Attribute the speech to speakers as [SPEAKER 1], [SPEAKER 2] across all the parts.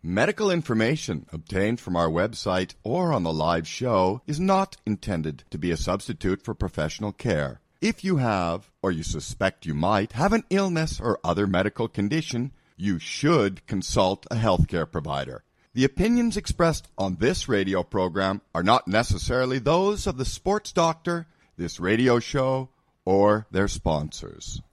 [SPEAKER 1] Medical information obtained from our website or on the live show is not intended to be a substitute for professional care. If you have, or you suspect you might, have an illness or other medical condition, you should consult a healthcare provider. The opinions expressed on this radio program are not necessarily those of the sports doctor, this radio show, or their sponsors.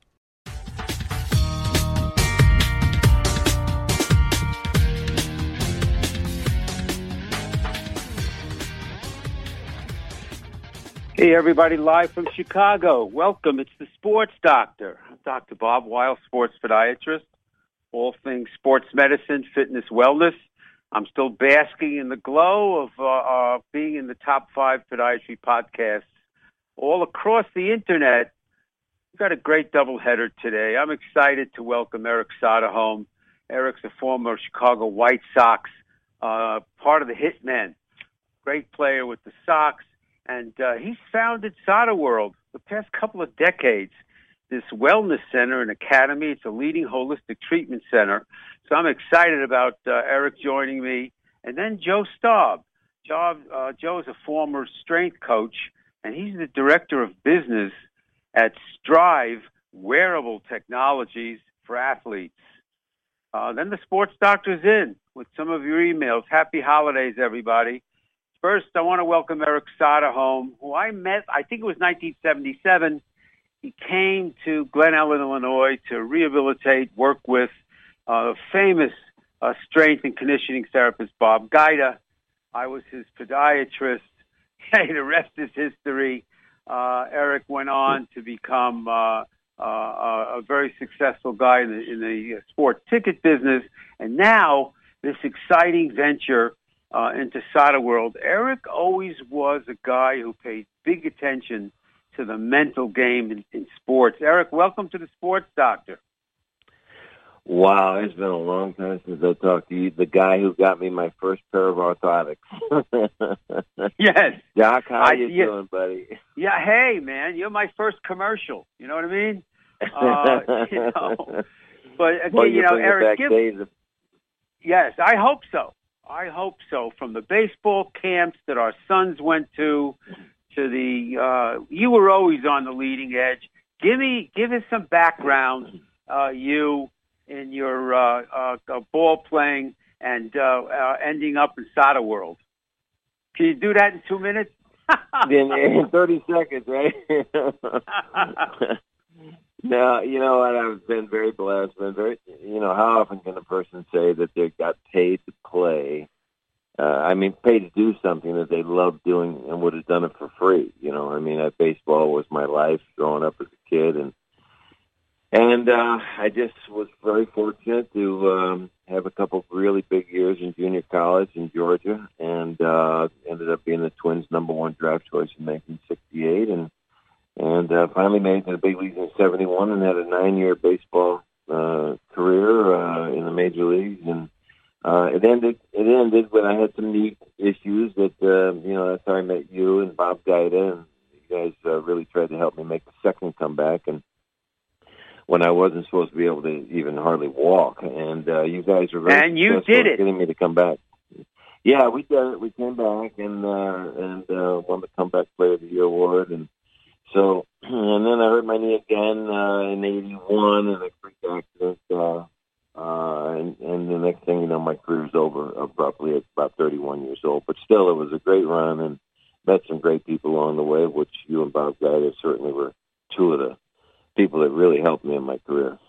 [SPEAKER 2] Hey, everybody, live from Chicago. Welcome. It's the Sports Doctor. I'm Dr. Bob Weil, sports podiatrist, all things sports medicine, fitness, wellness. I'm still basking in the glow of being in the top 5 podiatry podcasts all across the Internet. We've got a great doubleheader today. I'm excited to welcome Erik Soderholm. Erik's a former Chicago White Sox, part of the Hitmen, great player with the Sox. And he's founded Soder World the past couple of decades, this wellness center and academy. It's a leading holistic treatment center. So I'm excited about Erik joining me. And then Joe Staub. Joe is a former strength coach, and he's the director of business at Strive Wearable Technologies for Athletes. Then the Sports Doctor's in with some of your emails. Happy holidays, everybody. First, I want to welcome Erik Soderholm, who I met, I think it was 1977. He came to Glen Ellen, Illinois to rehabilitate, work with famous strength and conditioning therapist Bob Gaida. I was his podiatrist. Hey, the rest is history. Erik went on to become a very successful guy in the sport ticket business. And now this exciting venture into Soder World. Erik always was a guy who paid big attention to the mental game in sports. Erik, welcome to the Sports Doctor.
[SPEAKER 3] Wow, it's been a long time since I talked to you, the guy who got me my first pair of orthotics.
[SPEAKER 2] Yes.
[SPEAKER 3] Doc, how you doing, buddy?
[SPEAKER 2] Yeah, hey, man, you're my first commercial. You know what I mean? But again,
[SPEAKER 3] well,
[SPEAKER 2] Erik, yes, I hope so. From the baseball camps that our sons went to the, you were always on the leading edge. Give us some background, you in your ball playing and ending up in Soder World. Can you do that in 2 minutes?
[SPEAKER 3] in 30 seconds, right? Now, you know what? I've been very blessed. How often can a person say that they got paid to play? Paid to do something that they love doing and would have done it for free. Baseball was my life growing up as a kid, and I just was very fortunate to have a couple of really big years in junior college in Georgia, and ended up being the Twins' #1 draft choice in 1968, and finally made it to the big leagues in 71 and had a 9-year baseball career in the major leagues. And it ended when I had some knee issues that, that's how I met you and Bob Gaida, and you guys really tried to help me make a second comeback. And when I wasn't supposed to be able to even hardly walk, and you guys were very successful in getting me to come back. Yeah, we did it. We came back and won the Comeback Player of the Year award, and then I hurt my knee again in 81 in a freak accident, and the next thing you know, my career's over abruptly at about 31 years old. But still, it was a great run and met some great people along the way, which you and Bob Gaida certainly were two of the people that really helped me in my career.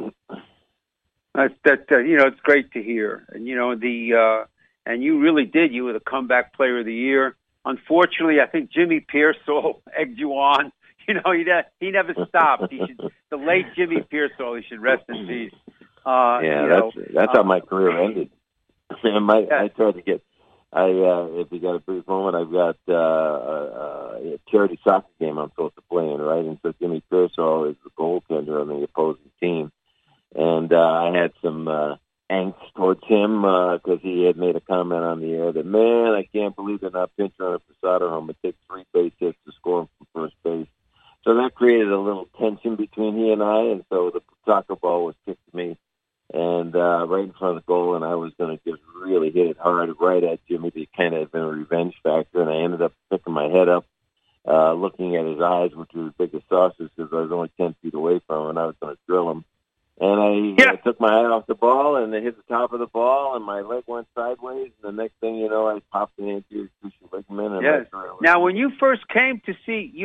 [SPEAKER 2] It's great to hear. And, and you really did. You were the Comeback Player of the Year. Unfortunately, I think Jimmy Pearsall egged you on. He never stopped. The late Jimmy Pearsall, he should rest in peace.
[SPEAKER 3] That's how my career ended. I tried to get. If you got a brief moment, I've got a charity soccer game I'm supposed to play in, right? And so Jimmy Pearsall is the goaltender on the opposing team, and I had some angst towards him because he had made a comment on the air that, man, I can't believe they're not pinch running for Soderholm. It takes 3 base hits to score him from first base. So that created a little tension between he and I, and so the soccer ball was kicked to me and right in front of the goal, and I was going to just really hit it hard right at Jimmy to kind of have been a revenge factor, and I ended up picking my head up, looking at his eyes, which were as big as saucers, because I was only 10 feet away from him, and I was going to drill him. And I took my eye off the ball, and it hit the top of the ball, and my leg went sideways. And the next thing you know, I popped an anterior cruciate ligament.
[SPEAKER 2] Yes. Now, when you first came to see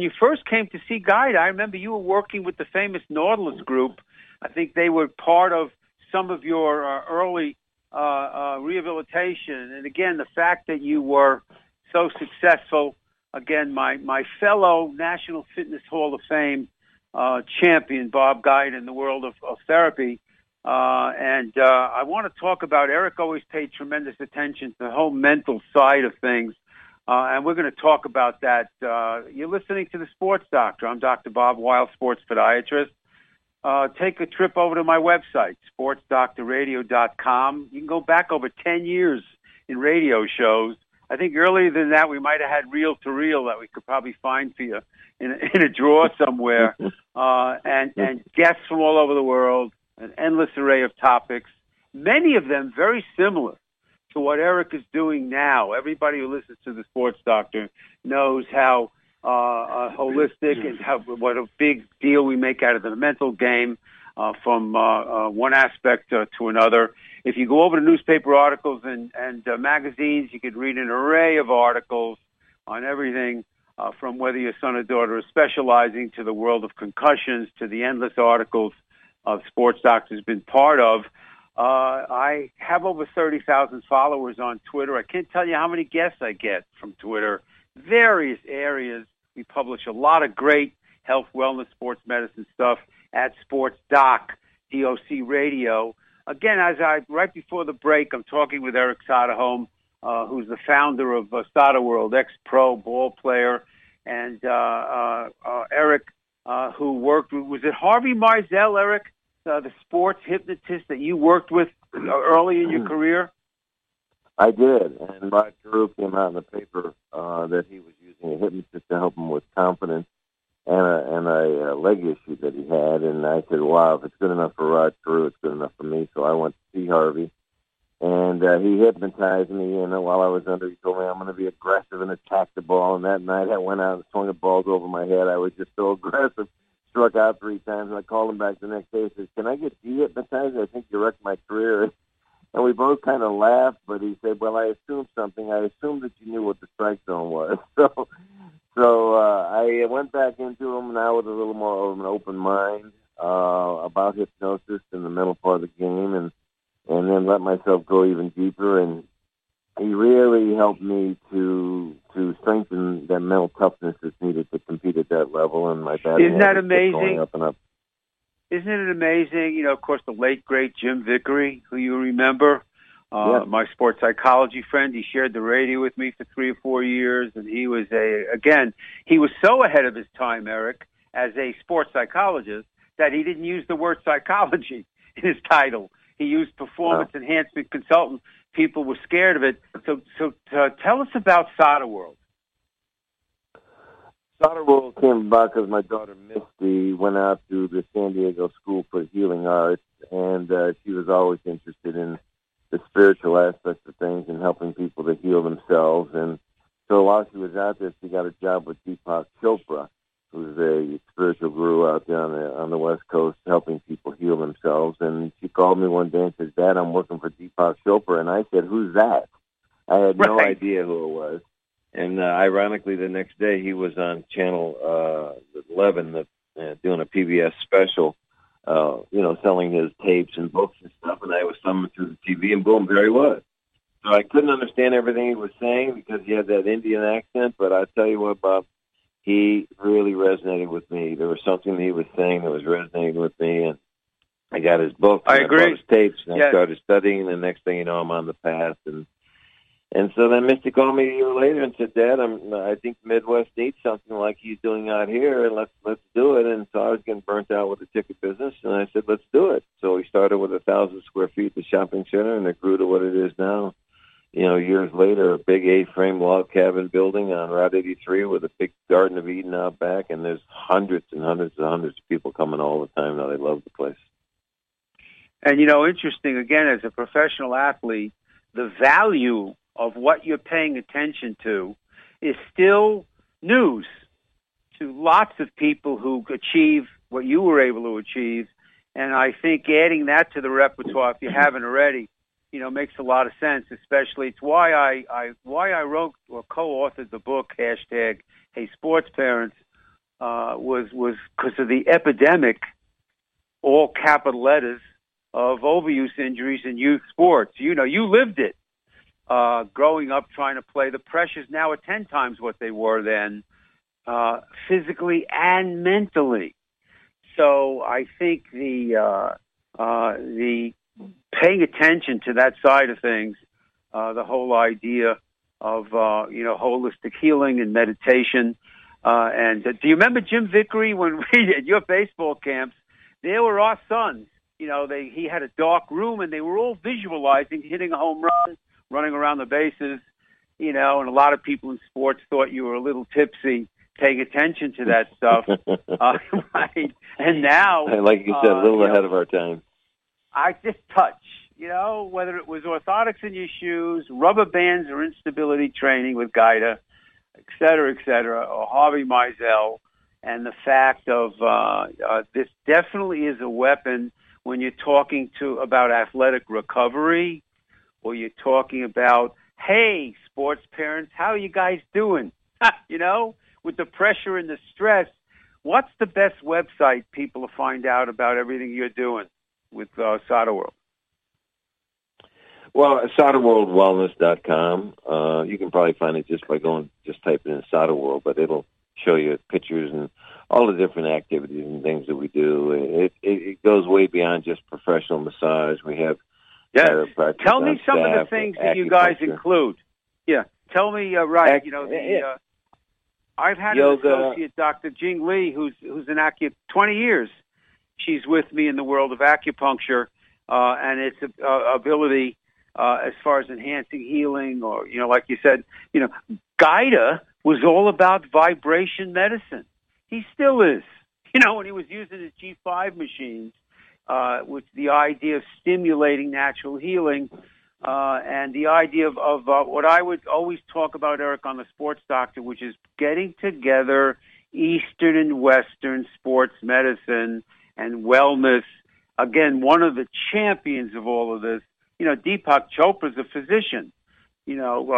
[SPEAKER 2] Guide, I remember you were working with the famous Nautilus group. I think they were part of some of your early rehabilitation. And again, the fact that you were so successful. Again, my fellow National Fitness Hall of Fame champion, Bob Guide, in the world of therapy. And I want to talk about, Eric always paid tremendous attention to the whole mental side of things. And we're going to talk about that. You're listening to The Sports Doctor. I'm Dr. Bob Weil, sports podiatrist. Take a trip over to my website, sportsdoctorradio.com. You can go back over 10 years in radio shows. I think earlier than that, we might have had reel to reel that we could probably find for you in a drawer somewhere, and guests from all over the world, an endless array of topics, many of them very similar to what Eric is doing now. Everybody who listens to The Sports Doctor knows how holistic and what a big deal we make out of the mental game from one aspect to another. If you go over to newspaper articles and magazines, you could read an array of articles on everything from whether your son or daughter is specializing to the world of concussions to the endless articles of Sports Doctor has been part of. I have over 30,000 followers on Twitter. I can't tell you how many guests I get from Twitter. Various areas. We publish a lot of great health, wellness, sports medicine stuff at Sports Doc, DOC Radio. Again, right before the break, I'm talking with Eric Soderholm, who's the founder of Soder World, ex-pro ball player, and Eric, who worked with, was it Harvey Marsell, Eric, the sports hypnotist that you worked with early in your career?
[SPEAKER 3] I did, and Rod Carew came out in the paper that he was using a hypnotist to help him with confidence and a leg issue that he had, and I said, wow, if it's good enough for Rod Carew, it's good enough for me. So I went to see Harvey, and he hypnotized me, and while I was under, he told me I'm going to be aggressive and attack the ball, and that night I went out and swung the balls over my head. I was just so aggressive, struck out 3 times, and I called him back the next day and said, can I get de-hypnotized? I think you wrecked my career. And we both kind of laughed, but he said, well, I assumed something. I assumed that you knew what the strike zone was. So I went back into him now with a little more of an open mind about hypnosis and the mental part of the game, and then let myself go even deeper. And he really helped me to strengthen that mental toughness that's needed to compete at that level. And my batting
[SPEAKER 2] Isn't that amazing?
[SPEAKER 3] Going up and up.
[SPEAKER 2] Isn't it amazing? You know, of course, the late, great Jim Vickery, who you remember, my sports psychology friend. He shared the radio with me for 3 or 4 years, and he was he was so ahead of his time, Eric, as a sports psychologist, that he didn't use the word psychology in his title. He used performance enhancement consultant. People were scared of it. So tell us about Soder World.
[SPEAKER 3] Soder World came about because my daughter Misty went out to the San Diego School for Healing Arts, and she was always interested in the spiritual aspects of things and helping people to heal themselves. And so while she was out there, she got a job with Deepak Chopra, who's a spiritual guru out there on the West Coast, helping people heal themselves. And she called me one day and said, Dad, I'm working for Deepak Chopra. And I said, who's that? I had no idea who it was. And ironically, the next day he was on Channel 11 doing a PBS special, selling his tapes and books and stuff. And I was summoned through the TV, and boom, there he was. So I couldn't understand everything he was saying because he had that Indian accent. But I tell you what, Bob, he really resonated with me. There was something that he was saying that was resonating with me, and I got his book.
[SPEAKER 2] I agree.
[SPEAKER 3] I bought his tapes, and I started studying. And the next thing you know, I'm on the path. And so then Misty called me a year later and said, Dad, I think Midwest needs something like he's doing out here, and let's do it. And so I was getting burnt out with the ticket business, and I said, let's do it. So we started with 1,000 square feet, the shopping center, and it grew to what it is now. You know, years later, a big 8-frame log cabin building on Route 83 with a big Garden of Eden out back, and there's hundreds and hundreds and hundreds of people coming all the time now. They love the place.
[SPEAKER 2] And, you know, interesting, again, as a professional athlete, the value of what you're paying attention to is still news to lots of people who achieve what you were able to achieve. And I think adding that to the repertoire, if you haven't already, you know, makes a lot of sense. Especially, it's why I wrote or co-authored the book #Hey Sports Parents was because of the epidemic, all capital letters, of overuse injuries in youth sports. You know, you lived it. Growing up trying to play, the pressures now are 10 times what they were then, physically and mentally. So I think the paying attention to that side of things, the whole idea of holistic healing and meditation. And do you remember Jim Vickery when we at your baseball camps? There were our sons. You know, he had a dark room, and they were all visualizing hitting a home run, running around the bases. You know, and a lot of people in sports thought you were a little tipsy paying attention to that stuff. Right? And now,
[SPEAKER 3] like you said, a little ahead of our time.
[SPEAKER 2] I just touch. You know, whether it was orthotics in your shoes, rubber bands, or instability training with Guida, et cetera, or Harvey Mizell, and the fact of this definitely is a weapon when you're talking about athletic recovery, or you're talking about, hey, sports parents, how are you guys doing? You know, with the pressure and the stress, what's the best website people to find out about everything you're doing with Sada World?
[SPEAKER 3] Well, SadaWorldWellness.com. You can probably find it just by typing in Sada World, but it'll show you pictures and all the different activities and things that we do. It goes way beyond just professional massage. We have chiropractic.
[SPEAKER 2] Tell me some of the things that you guys include. Yeah, tell me. Right, I've had an associate, Dr. Jing Lee, who's an 20 years. She's with me in the world of acupuncture and its ability as far as enhancing healing, or like you said, Guida was all about vibration medicine. He still is. When he was using his G5 machines, with the idea of stimulating natural healing, and the idea of what I would always talk about, Eric, on the Sports Doctor, which is getting together Eastern and Western sports medicine and wellness. Again, one of the champions of all of this, Deepak Chopra's a physician. He's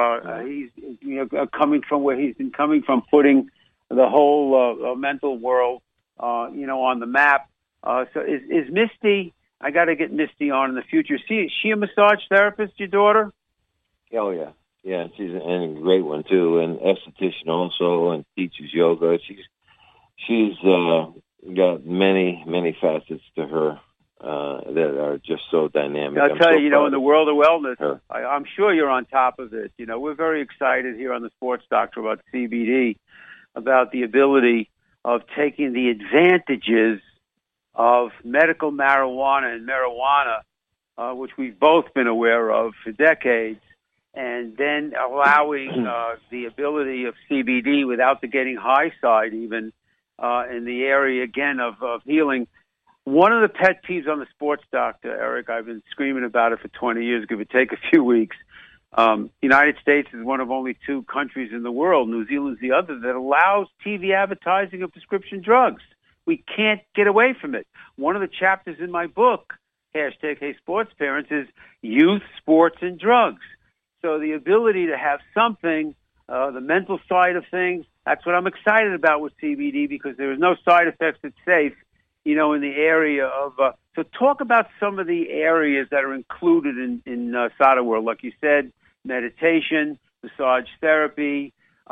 [SPEAKER 2] coming from where he's been coming from, putting the whole mental world, on the map. So is Misty? I got to get Misty on in the future. Is she a massage therapist, your daughter?
[SPEAKER 3] Oh yeah, she's a great one too, and esthetician also, and teaches yoga. She's got many facets to her that are just so dynamic.
[SPEAKER 2] I'll tell you, in the world of wellness, I'm sure you're on top of it. We're very excited here on the Sports Doctor about CBD, about the ability of taking the advantages of medical marijuana and marijuana, which we've both been aware of for decades, and then allowing the ability of CBD without the getting high side, even in the area, again, of healing. One of the pet peeves on the Sports Doctor, Eric, I've been screaming about it for 20 years, give or take a few weeks. The United States is one of only 2 countries in the world, New Zealand's the other, that allows TV advertising of prescription drugs. We can't get away from it. One of the chapters in my book, #Hey Sports Parents, is youth, sports, and drugs. So the ability to have something, the mental side of things, that's what I'm excited about with CBD, because there is no side effects. It's safe, in the area of... so talk about some of the areas that are included in Sada World. Like you said, meditation, massage therapy.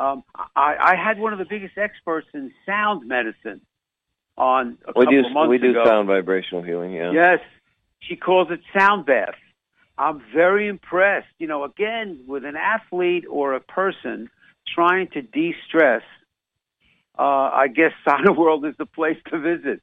[SPEAKER 2] I had one of the biggest experts in sound medicine on a couple of months ago.
[SPEAKER 3] We do sound vibrational healing, yeah.
[SPEAKER 2] Yes. She calls it sound bath. I'm very impressed, again, with an athlete or a person trying to de-stress. I guess Sada World is the place to visit.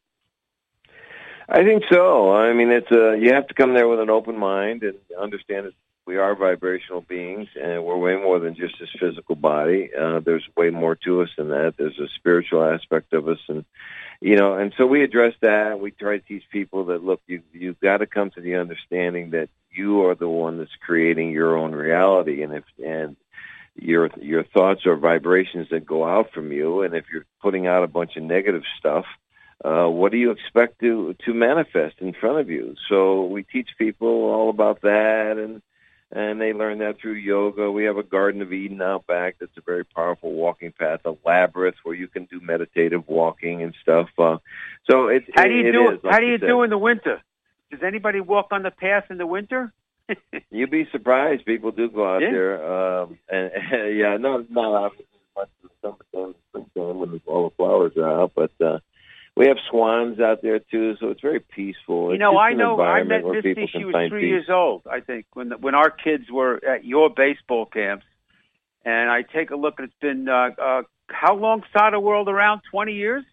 [SPEAKER 3] I think so. I mean, it's you have to come there with an open mind and understand that we are vibrational beings, and we're way more than just this physical body. There's way more to us than that. There's a spiritual aspect of us, and And so we address that. We try to teach people that, look, you've got to come to the understanding that you are the one that's creating your own reality, and your thoughts are vibrations that go out from you, and if you're putting out a bunch of negative stuff, what do you expect to manifest in front of you? So we teach people all about that, and they learn that through yoga. We have a Garden of Eden out back that's a very powerful walking path, a labyrinth where you can do meditative walking and stuff. So it's
[SPEAKER 2] how do you do in the winter? Does anybody walk on the path in the winter?
[SPEAKER 3] You'd be surprised. People do go out there, and not obviously as much as summertime, springtime when all the flowers are out, but we have swans out there too, so it's very peaceful.
[SPEAKER 2] I met Misty. She was 3 years old, I think, when our kids were at your baseball camps, and I take a look. It's been how long? Sada World around 20 years.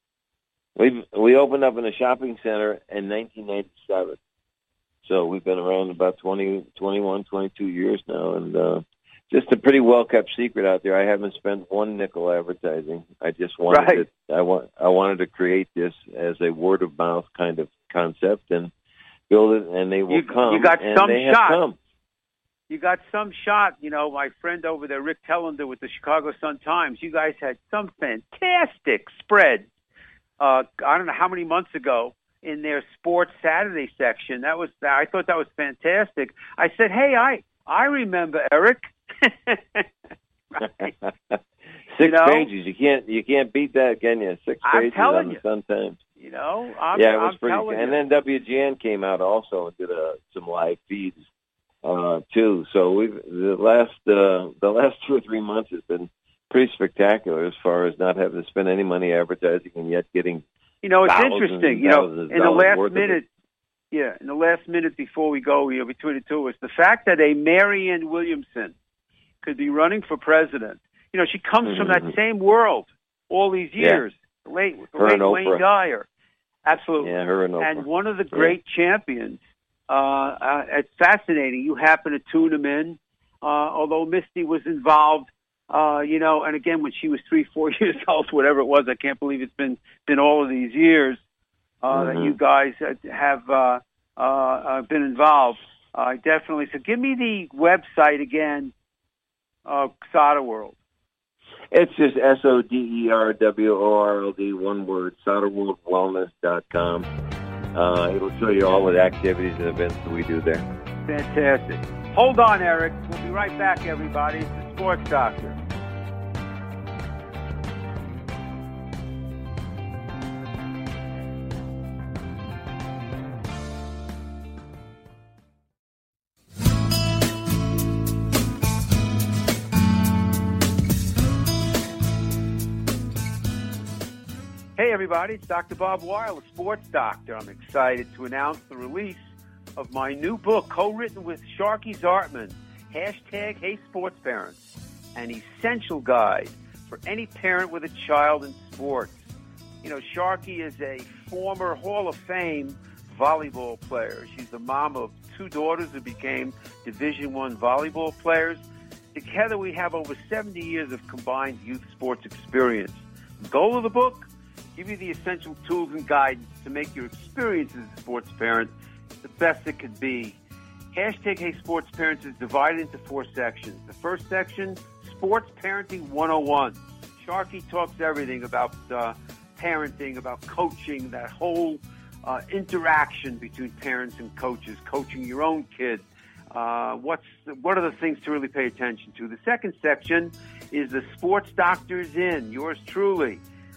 [SPEAKER 3] We opened up in a shopping center in 1997. So we've been around about 20, 21, 22 years now, and just a pretty well-kept secret out there. I haven't spent one nickel advertising. I just wanted I wanted to create this as a word-of-mouth kind of concept and build it, and they will come.
[SPEAKER 2] You got
[SPEAKER 3] and
[SPEAKER 2] some
[SPEAKER 3] they
[SPEAKER 2] shot.
[SPEAKER 3] Have come.
[SPEAKER 2] You got some shot. My friend over there, Rick Tellender with the Chicago Sun-Times, you guys had some fantastic spread. I don't know how many months ago, in their Sports Saturday section. I thought that was fantastic. I said, hey, I remember Eric. Right.
[SPEAKER 3] 6 pages. You can't beat that, can you? 6 pages on the Sun-Times.
[SPEAKER 2] It was
[SPEAKER 3] pretty. And then WGN came out also and did some live feeds too. So the last 2 or 3 months has been pretty spectacular as far as not having to spend any money advertising and yet getting. It's
[SPEAKER 2] interesting. In the last minute before we go, between the two of us, the fact that a Marianne Williamson could be running for president. She comes from that same world all these years. The late Wayne Dyer. Absolutely.
[SPEAKER 3] Yeah, her and Oprah.
[SPEAKER 2] And one of the great champions. It's fascinating. You happen to tune them in, although Misty was involved. And again, when she was 3-4 years old, whatever it was, I can't believe it's been all of these years that you guys have been involved. Definitely. So give me the website again, Sada World.
[SPEAKER 3] It's just SODERWORLD, one word, SadaWorldWellness.com. It'll show you all the activities and events that we do there.
[SPEAKER 2] Fantastic. Hold on, Eric. We'll be right back, everybody. It's the Sports Doctor. Hey, everybody, it's Dr. Bob Weil, the Sports Doctor. I'm excited to announce the release of my new book, co-written with Sharky Zartman, hashtag Hey Sports Parents, an essential guide for any parent with a child in sports. Sharky is a former Hall of Fame volleyball player. She's the mom of 2 daughters who became Division I volleyball players. Together, we have over 70 years of combined youth sports experience. The goal of the book? Give you the essential tools and guidance to make your experience as a sports parent the best it could be. Hashtag Hey Sports Parents is divided into 4 sections. The first section, Sports Parenting 101. Sharky talks everything about parenting, about coaching, that whole interaction between parents and coaches, coaching your own kid. What are the things to really pay attention to? The second section is the Sports Doctor's In, yours truly.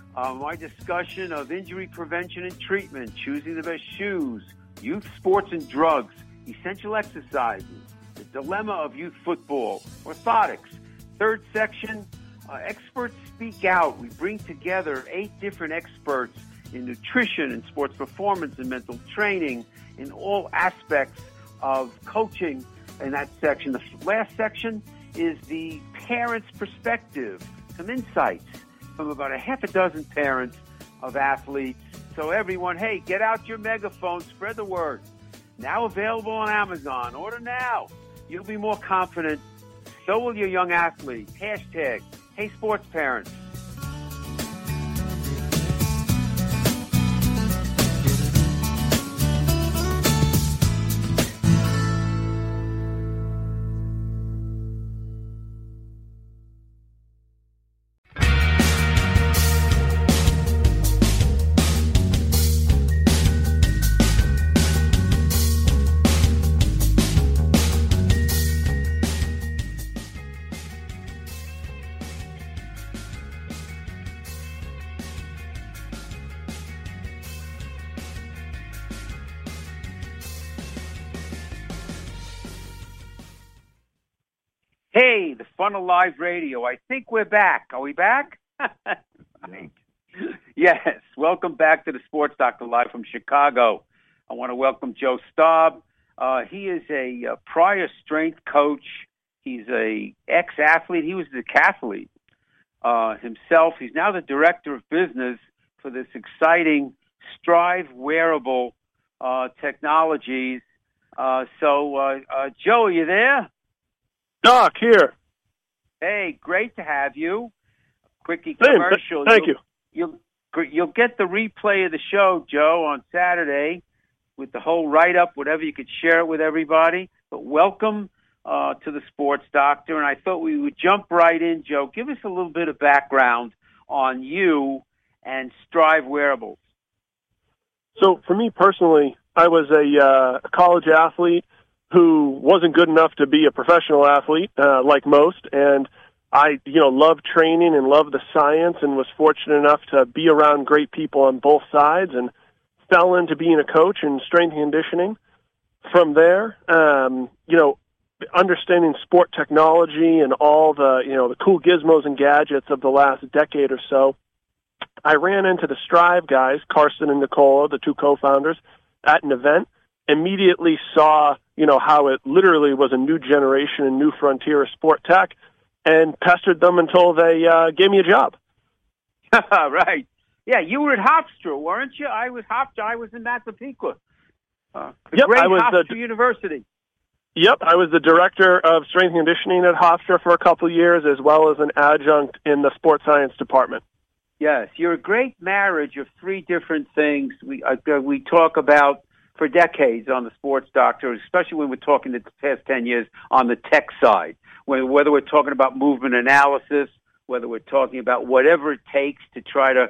[SPEAKER 2] My discussion of injury prevention and treatment, choosing the best shoes, youth sports and drugs, essential exercises, the dilemma of youth football, orthotics. Third section, experts speak out. We bring together 8 different experts in nutrition and sports performance and mental training in all aspects of coaching in that section. The last section is the parent's perspective, some insights from about a half a dozen parents of athletes. So everyone, hey, get out your megaphone, spread the word. Now available on Amazon. Order now. You'll be more confident. So will your young athlete. Hashtag Hey Sports Parents. Hey, the Fun of Live Radio. I think we're back. Are we back? Right. Yes. Welcome back to the Sports Doctor Live from Chicago. I want to welcome Joe Staub. He is a prior strength coach. He's a ex-athlete. He was a decathlete himself. He's now the director of business for this exciting Strive wearable technologies. Joe, are you there?
[SPEAKER 4] Doc, here.
[SPEAKER 2] Hey, great to have you. Quickie commercial.
[SPEAKER 4] Thank you.
[SPEAKER 2] You'll get the replay of the show, Joe, on Saturday with the whole write-up, whatever. You could share it with everybody. But welcome to the Sports Doctor, and I thought we would jump right in, Joe. Give us a little bit of background on you and Strive Wearables.
[SPEAKER 4] So for me personally, I was a college athlete who wasn't good enough to be a professional athlete, like most, and I, loved training and loved the science and was fortunate enough to be around great people on both sides and fell into being a coach in strength and conditioning. From there, understanding sport technology and all the cool gizmos and gadgets of the last decade or so, I ran into the Strive guys, Carson and Nicola, the two co-founders, at an event, immediately saw, how it literally was a new generation and new frontier of sport tech, and pestered them until they gave me a job.
[SPEAKER 2] Right. Yeah, you were at Hofstra, weren't you? I was in Massapequa. Great Hofstra University.
[SPEAKER 4] Yep, I was the director of strength and conditioning at Hofstra for a couple of years, as well as an adjunct in the sports science department.
[SPEAKER 2] Yes, you're a great marriage of three different things we talk about for decades on the Sports Doctor, especially when we're talking the past 10 years on the tech side. Whether we're talking about movement analysis, whether we're talking about whatever it takes to try to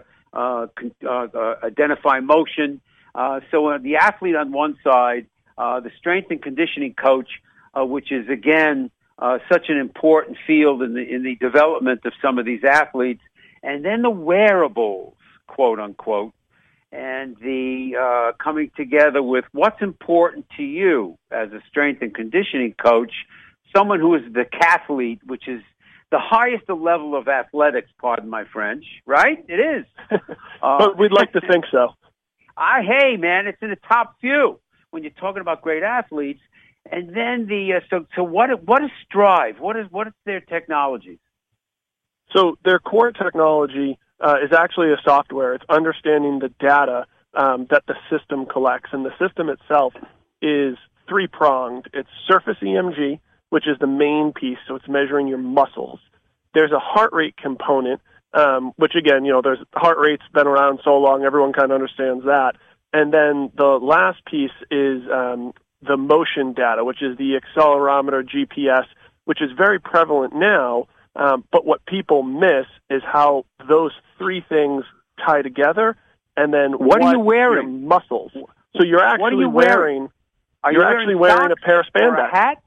[SPEAKER 2] identify motion. So the athlete on one side, the strength and conditioning coach, which is, again, such an important field in the development of some of these athletes, and then the wearables, quote unquote, and the coming together with what's important to you as a strength and conditioning coach, someone who is the decathlete, which is the highest level of athletics, pardon my French, right? It is.
[SPEAKER 4] But we'd like to think so.
[SPEAKER 2] Hey, man, it's in the top few when you're talking about great athletes. And then so what is Strive? What is their technology?
[SPEAKER 4] So their core technology is actually a software. It's understanding the data that the system collects, and the system itself is three-pronged. It's surface EMG, which is the main piece, so it's measuring your muscles. There's a heart rate component, which again, there's heart rate's been around so long, everyone kind of understands that. And then the last piece is the motion data, which is the accelerometer, GPS, which is very prevalent now. But what people miss is how those three things tie together, and then
[SPEAKER 2] what are you wearing?
[SPEAKER 4] Your muscles. So you're actually wearing a pair of spandex.
[SPEAKER 2] Or a hat?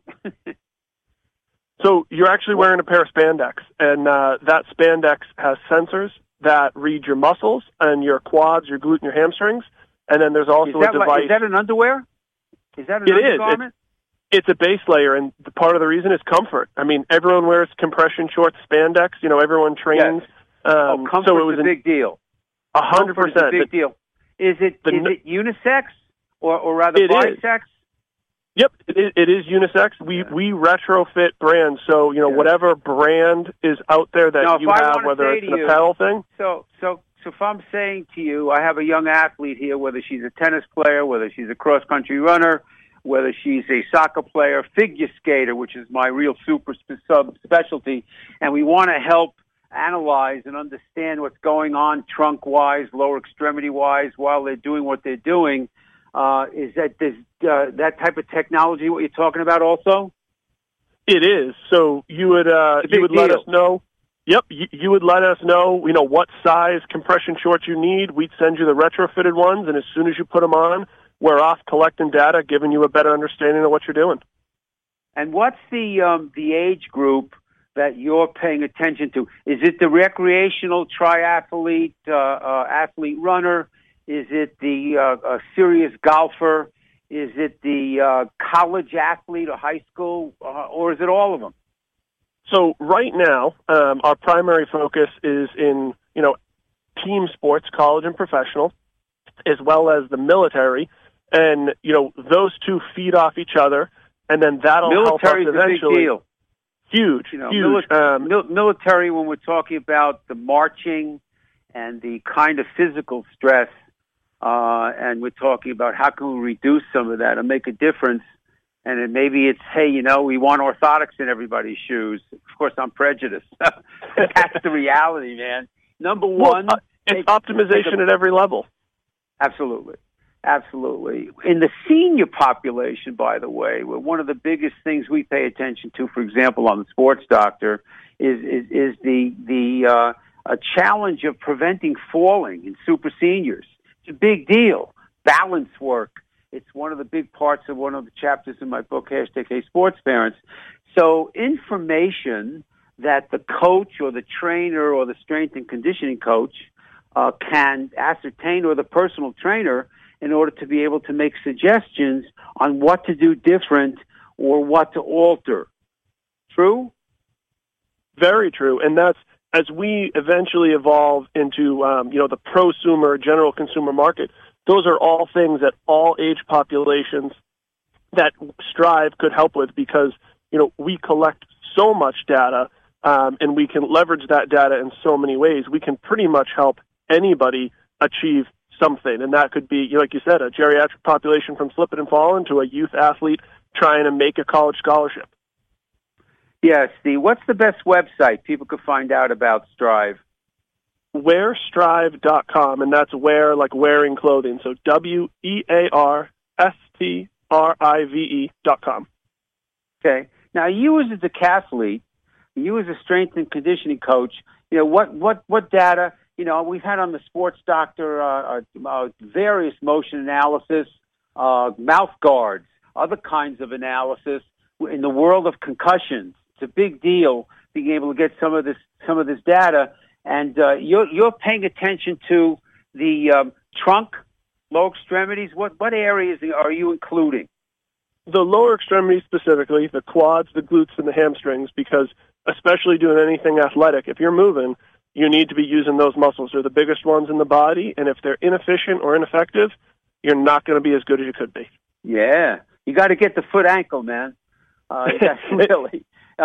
[SPEAKER 4] So you're actually wearing a pair of spandex, and that spandex has sensors that read your muscles and your quads, your glute, and your hamstrings. And then there's also a device.
[SPEAKER 2] Is that an underwear? Is that an undergarment?
[SPEAKER 4] It's a base layer, and part of the reason is comfort. I mean, everyone wears compression shorts, spandex. Everyone trains.
[SPEAKER 2] Yes. Comfort is a big deal.
[SPEAKER 4] 100%.
[SPEAKER 2] Comfort is a big deal. Is it unisex or rather bisex?
[SPEAKER 4] Yep, it is unisex. We retrofit brands, so whatever brand is out there that you have, whether it's an apparel thing.
[SPEAKER 2] So if I'm saying to you, I have a young athlete here, whether she's a tennis player, whether she's a cross country runner, whether she's a soccer player, figure skater, which is my real super subspecialty, and we want to help analyze and understand what's going on trunk-wise, lower extremity-wise, while they're doing what they're doing. Is that type of technology what you're talking about also?
[SPEAKER 4] It is. So you would let us know. Yep, you would let us know, what size compression shorts you need. We'd send you the retrofitted ones, and as soon as you put them on, we're off collecting data, giving you a better understanding of what you're doing.
[SPEAKER 2] And what's the age group that you're paying attention to? Is it the recreational triathlete, athlete runner? Is it the serious golfer? Is it the college athlete or high school? Or is it all of them?
[SPEAKER 4] So right now, our primary focus is in, team sports, college and professional, as well as the military. And, those two feed off each other, and then that'll help us eventually.
[SPEAKER 2] Military's a big deal.
[SPEAKER 4] Huge, huge.
[SPEAKER 2] Military, when we're talking about the marching and the kind of physical stress, and we're talking about how can we reduce some of that and make a difference. And then maybe it's, hey, we want orthotics in everybody's shoes. Of course, I'm prejudiced. That's the reality, man. Number one.
[SPEAKER 4] It's optimization at every level.
[SPEAKER 2] Absolutely. Absolutely. In the senior population, by the way, one of the biggest things we pay attention to, for example, on the Sports Doctor, is the challenge of preventing falling in super seniors. It's a big deal. Balance work. It's one of the big parts of one of the chapters in my book, #Hey Sports Parents. So information that the coach or the trainer or the strength and conditioning coach can ascertain, or the personal trainer, in order to be able to make suggestions on what to do different or what to alter. True?
[SPEAKER 4] Very true. And that's, as we eventually evolve into, the prosumer, general consumer market, those are all things that all age populations that Strive could help with, because, we collect so much data, and we can leverage that data in so many ways. We can pretty much help anybody achieve something, and that could be, like you said, a geriatric population from slipping and falling to a youth athlete trying to make a college scholarship.
[SPEAKER 2] Yes, Steve. What's the best website people could find out about Strive?
[SPEAKER 4] Wearstrive.com, and that's wear like wearing clothing. So WEARSTRIVE.com.
[SPEAKER 2] Okay. Now, you as a decathlete, you as a strength and conditioning coach, what data? We've had on the Sports Doctor various motion analysis, mouth guards, other kinds of analysis. In the world of concussions, it's a big deal being able to get some of this data. And you're paying attention to the trunk, lower extremities. What areas are you including?
[SPEAKER 4] The lower extremities specifically, the quads, the glutes, and the hamstrings, because especially doing anything athletic, if you're moving, you need to be using those muscles. They're the biggest ones in the body, and if they're inefficient or ineffective, you're not going to be as good as you could be.
[SPEAKER 2] Yeah. You got to get the foot ankle, man. That's really...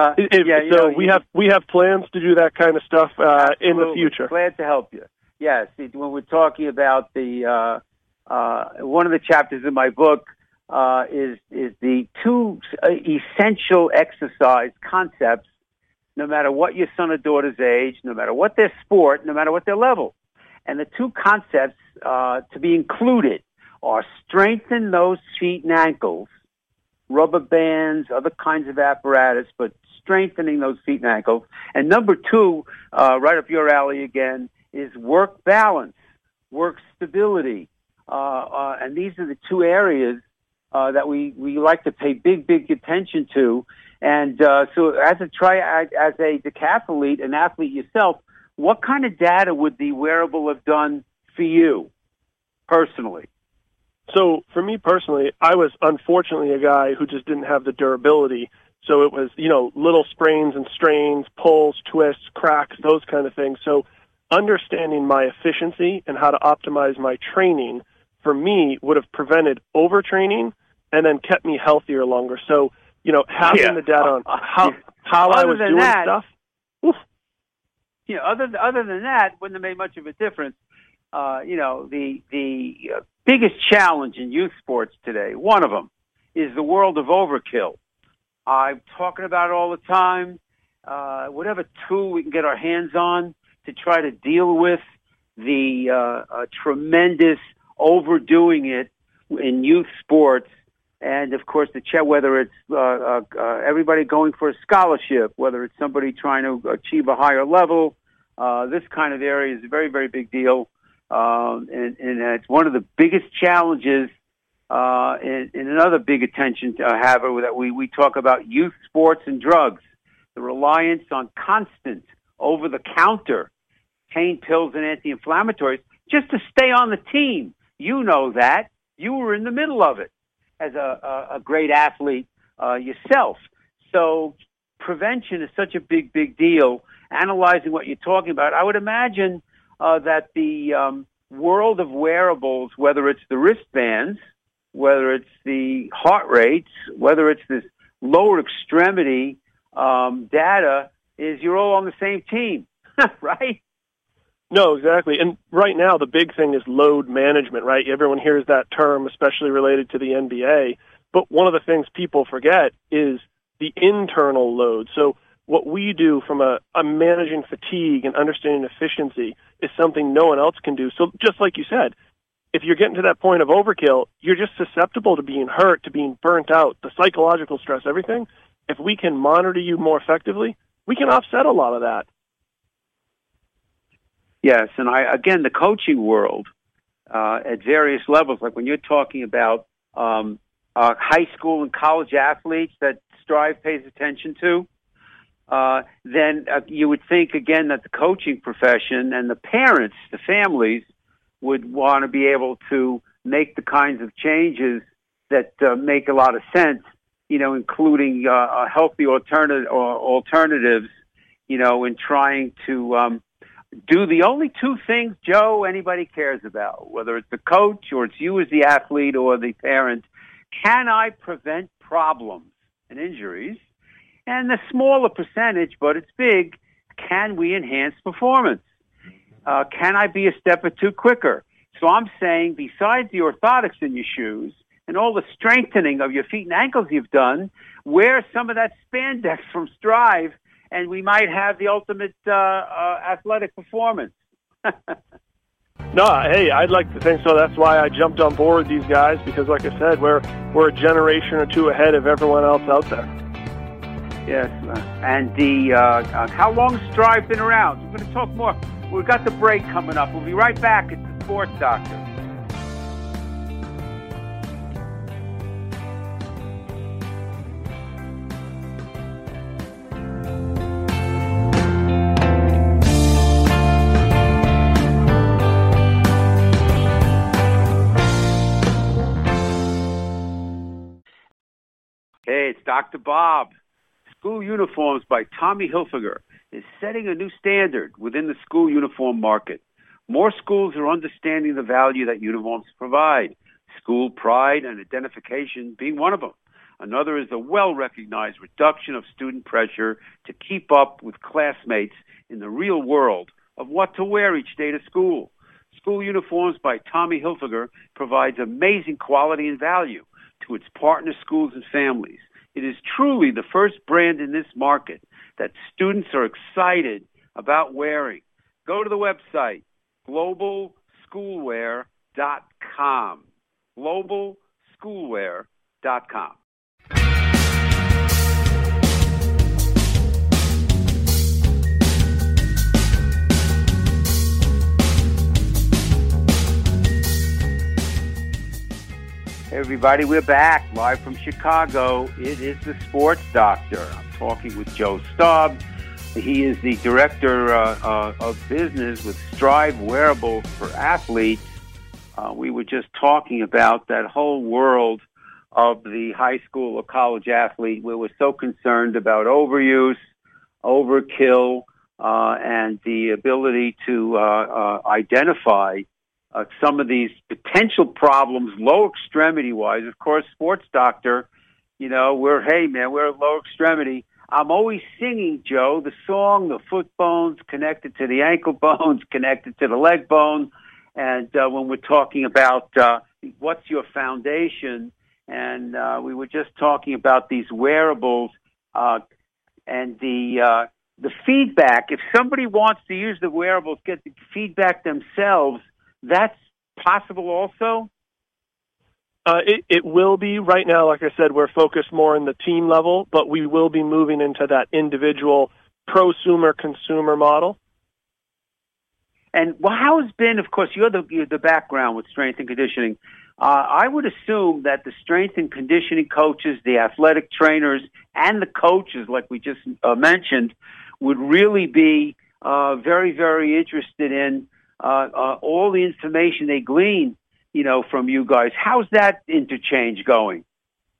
[SPEAKER 4] we have plans to do that kind of stuff in the future.
[SPEAKER 2] Glad to help you. Yes, when we're talking about the one of the chapters in my book is the two essential exercise concepts. No matter what your son or daughter's age, no matter what their sport, no matter what their level, and the two concepts to be included are strengthen those feet and ankles, rubber bands, other kinds of apparatus, but strengthening those feet and ankles. And number two, right up your alley again, is work balance, work stability. And these are the two areas that we like to pay big attention to. And so as a decathlete, an athlete yourself, what kind of data would the wearable have done for you personally?
[SPEAKER 4] So for me personally, I was unfortunately a guy who just didn't have the durability. So it was, little sprains and strains, pulls, twists, cracks, those kind of things. So understanding my efficiency and how to optimize my training for me would have prevented overtraining and then kept me healthier longer. So, having the data on how I was doing stuff. Oof.
[SPEAKER 2] Other than that, wouldn't have made much of a difference. The biggest challenge in youth sports today, one of them, is the world of overkill. I'm talking about it all the time. Whatever tool we can get our hands on to try to deal with the tremendous overdoing it in youth sports. And, of course, whether it's everybody going for a scholarship, whether it's somebody trying to achieve a higher level, this kind of area is a very, very big deal. And it's one of the biggest challenges and another big attention to have that we talk about youth sports and drugs, the reliance on constant over-the-counter pain pills and anti-inflammatories just to stay on the team. You know that. You were in the middle of it as a great athlete yourself. So prevention is such a big deal, analyzing what you're talking about, I would imagine that the world of wearables, whether it's the wristbands, whether it's the heart rates, whether it's this lower extremity data, is you're all on the same team, right?
[SPEAKER 4] No, exactly. And right now, the big thing is load management, right? Everyone hears that term, especially related to the NBA. But one of the things people forget is the internal load. So what we do from a managing fatigue and understanding efficiency is something no one else can do. So just like you said, if you're getting to that point of overkill, you're just susceptible to being hurt, to being burnt out, the psychological stress, everything. If we can monitor you more effectively, we can offset a lot of that.
[SPEAKER 2] Yes, and again, the coaching world at various levels, like when you're talking about high school and college athletes that Strive pays attention to, then you would think, again, that the coaching profession and the parents, the families, would want to be able to make the kinds of changes that make a lot of sense, including healthy alternatives, in trying to do the only two things, Joe, anybody cares about, whether it's the coach or it's you as the athlete or the parent. Can I prevent problems and injuries? And the smaller percentage, but it's big, can we enhance performance? Can I be a step or two quicker? So I'm saying, besides the orthotics in your shoes and all the strengthening of your feet and ankles you've done, wear some of that spandex from Strive, and we might have the ultimate athletic performance.
[SPEAKER 4] No, hey, I'd like to think so. That's why I jumped on board with these guys, because like I said, we're a generation or two ahead of everyone else out there.
[SPEAKER 2] Yes, and the how long has Strive been around? We're going to talk more. We've got the break coming up. We'll be right back. It's the Sports Doctor. Hey, it's Dr. Bob. School Uniforms by Tommy Hilfiger is setting a new standard within the school uniform market. More schools are understanding the value that uniforms provide, school pride and identification being one of them. Another is the well-recognized reduction of student pressure to keep up with classmates in the real world of what to wear each day to school. School Uniforms by Tommy Hilfiger provides amazing quality and value to its partner schools and families. It is truly the first brand in this market that students are excited about wearing. Go to the website, globalschoolwear.com. globalschoolwear.com. Hey everybody, we're back live from Chicago. It is the Sports Doctor. I'm talking with Joe Staub. He is the director of business with Strive Wearables for Athletes. We were just talking about that whole world of the high school or college athlete where we're so concerned about overuse, overkill, and the ability to identify some of these potential problems, low extremity-wise. Of course, Sports Doctor, we're low extremity. I'm always singing, Joe, the song, the foot bones connected to the ankle bones, connected to the leg bone. And when we're talking about what's your foundation, and we were just talking about these wearables and the feedback. If somebody wants to use the wearables, get the feedback themselves, that's possible also?
[SPEAKER 4] It will be. Right now, like I said, we're focused more in the team level, but we will be moving into that individual prosumer-consumer model.
[SPEAKER 2] And how has been, of course, you're the background with strength and conditioning. I would assume that the strength and conditioning coaches, the athletic trainers, and the coaches, like we just mentioned, would really be very, very interested in all the information they glean, from you guys. How's that interchange going?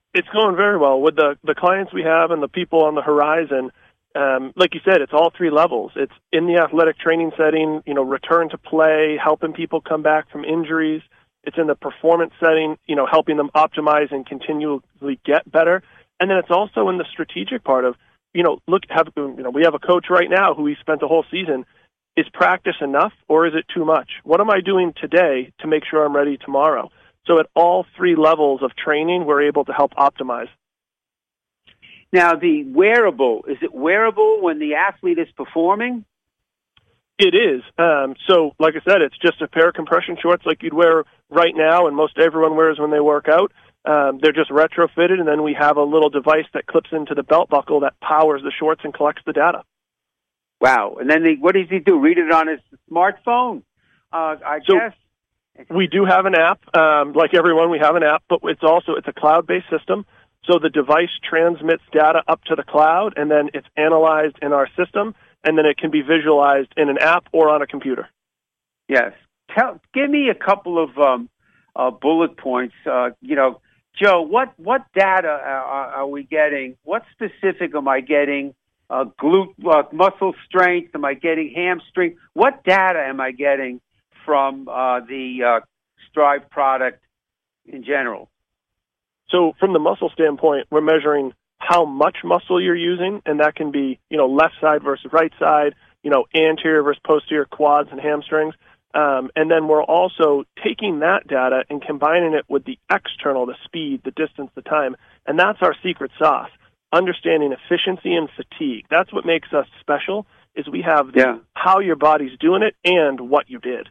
[SPEAKER 4] It's going very well with the clients we have and the people on the horizon. Like you said, it's all three levels. It's in the athletic training setting, return to play, helping people come back from injuries. It's in the performance setting, helping them optimize and continually get better. And then it's also in the strategic part of, we have a coach right now who we spent the whole season. Is practice enough or is it too much? What am I doing today to make sure I'm ready tomorrow? So at all three levels of training, we're able to help optimize.
[SPEAKER 2] Now, the wearable, is it wearable when the athlete is performing?
[SPEAKER 4] It is. So, like I said, it's just a pair of compression shorts like you'd wear right now, and most everyone wears when they work out. They're just retrofitted, and then we have a little device that clips into the belt buckle that powers the shorts and collects the data.
[SPEAKER 2] Wow. And then what does he do? Read it on his smartphone? I guess.
[SPEAKER 4] We do have an app. Like everyone, we have an app, but it's a cloud-based system. So the device transmits data up to the cloud, and then it's analyzed in our system, and then it can be visualized in an app or on a computer.
[SPEAKER 2] Yes. Give me a couple of bullet points. Joe, what data are we getting? What specific am I getting? Muscle strength? Am I getting hamstring? What data am I getting from the Strive product in general?
[SPEAKER 4] So from the muscle standpoint, we're measuring how much muscle you're using, and that can be, left side versus right side, anterior versus posterior, quads and hamstrings. And then we're also taking that data and combining it with the external, the speed, the distance, the time, and that's our secret sauce, understanding efficiency and fatigue. That's what makes us special, is we have how your body's doing it and what you did.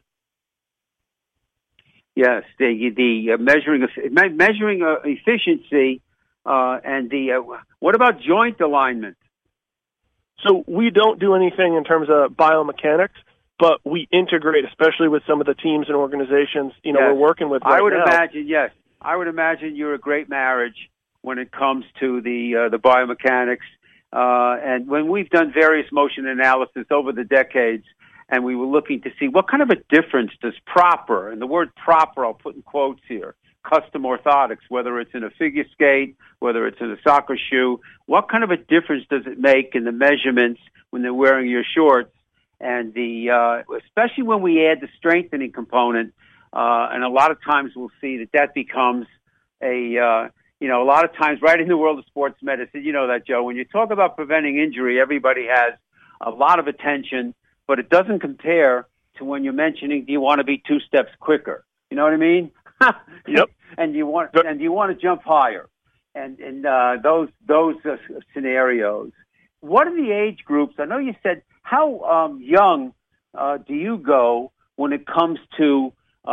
[SPEAKER 2] Yes, the measuring efficiency, and what about joint alignment?
[SPEAKER 4] So we don't do anything in terms of biomechanics, but we integrate, especially with some of the teams and organizations we're working with right now. I would imagine you're a great marriage when it comes to the biomechanics. And when we've done various motion analysis over the decades, and we were looking to see what kind of a difference does proper, and the word proper I'll put in quotes here, custom orthotics, whether it's in a figure skate, whether it's in a soccer shoe, what kind of a difference does it make in the measurements when they're wearing your shorts? And especially when we add the strengthening component, and a lot of times we'll see that becomes a lot of times right in the world of sports medicine, you know that, Joe, when you talk about preventing injury, everybody has a lot of attention, but it doesn't compare to when you're mentioning, do you want to be 2 steps quicker? You know what I mean? Yep.
[SPEAKER 2] And you want to jump higher, and those scenarios. What are the age groups? I know you said how young do you go when it comes to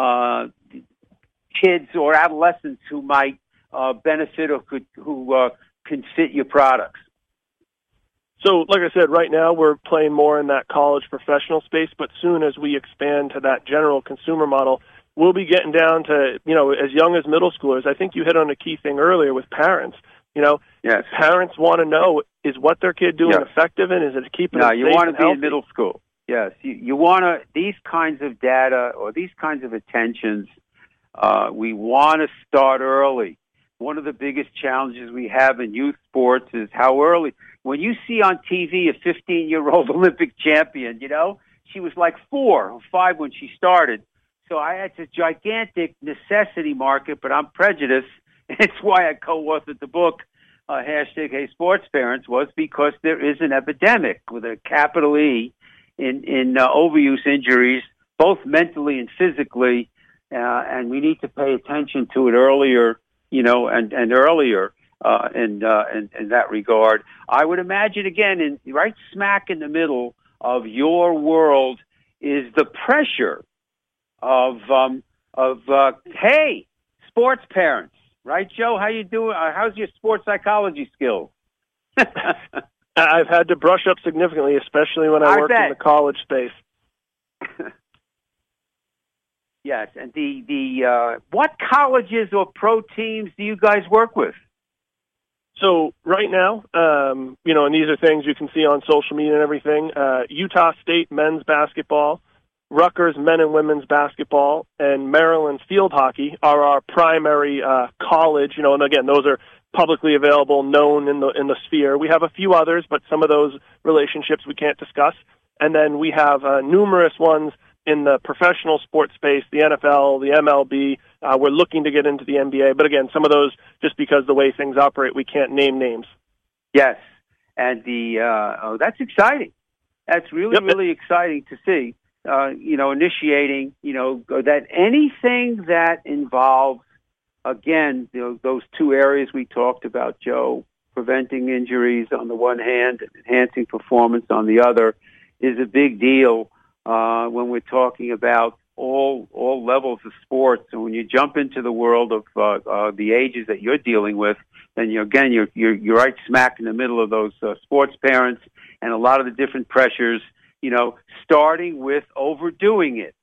[SPEAKER 2] kids or adolescents who might benefit or who can fit your products?
[SPEAKER 4] So, like I said, right now we're playing more in that college professional space, but soon as we expand to that general consumer model, we'll be getting down to, as young as middle schoolers. I think you hit on a key thing earlier with parents.
[SPEAKER 2] Yes.
[SPEAKER 4] Parents want to know, is what their kid doing effective, and is it keeping them safe and healthy?
[SPEAKER 2] No, you want to be in middle school. Yes. You want to, these kinds of data or these kinds of attentions, we want to start early. One of the biggest challenges we have in youth sports is how early. When you see on TV a 15-year-old Olympic champion, she was like 4 or 5 when she started. So it's a gigantic necessity market, but I'm prejudiced. It's why I co-authored the book, #Hey Sports Parents, was because there is an epidemic with a capital E in overuse injuries, both mentally and physically, and we need to pay attention to it earlier, and earlier in that regard. I would imagine, again, right smack in the middle of your world is the pressure of hey, sports parents, right, Joe? How you doing? How's your sports psychology skills?
[SPEAKER 4] I've had to brush up significantly, especially when I worked in the college space.
[SPEAKER 2] Yes, and the what colleges or pro teams do you guys work with?
[SPEAKER 4] So right now, and these are things you can see on social media and everything. Utah State men's basketball, Rutgers men and women's basketball, and Maryland field hockey are our primary college. And again, those are publicly available, known in the sphere. We have a few others, but some of those relationships we can't discuss. And then we have numerous ones in the professional sports space, the NFL, the MLB. We're looking to get into the NBA. But again, some of those, just because the way things operate, we can't name names.
[SPEAKER 2] Yes. And that's exciting. That's really, really exciting to see. Initiating, that anything that involves, again, those two areas we talked about, Joe, preventing injuries on the one hand and enhancing performance on the other, is a big deal when we're talking about all levels of sports. And when you jump into the world of the ages that you're dealing with, then you're right smack in the middle of those sports parents and a lot of the different pressures, starting with overdoing it.